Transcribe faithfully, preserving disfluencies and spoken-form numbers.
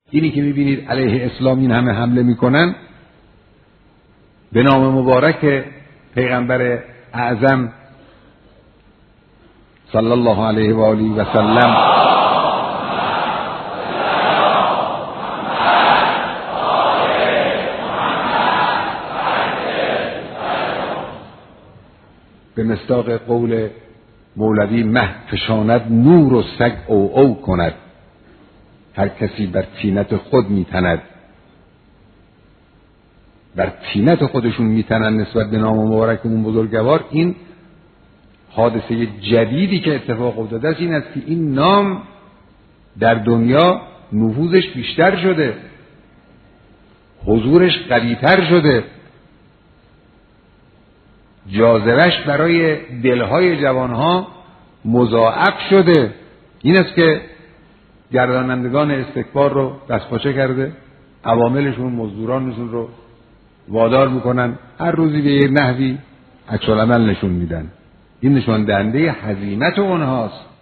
اینی که میبینید علیه اسلام این همه حمله میکنن، به نام مبارک پیغمبر اعظم صلی الله علیه و آله و سلم به مصداق قول مولوی مه فشاند نور و سگ او او کند، هر کسی بر طینت خود میتند. بر طینت خودشون میتنن نسبت به نام مبارک اون بزرگوار. این حادثه جدیدی که اتفاق افتاده است این است که این نام در دنیا نفوذش بیشتر شده، حضورش قوی‌تر شده، جاذبه‌اش برای دلهای جوانها مضاعف شده. این است که گردانندگان استکبار رو دستپاچه کرده، عواملشون مزدورانشون رو وادار میکنن هر روزی به یه نحوی عکس‌العمل نشون میدن. این نشان دهنده هزیمت اونهاست.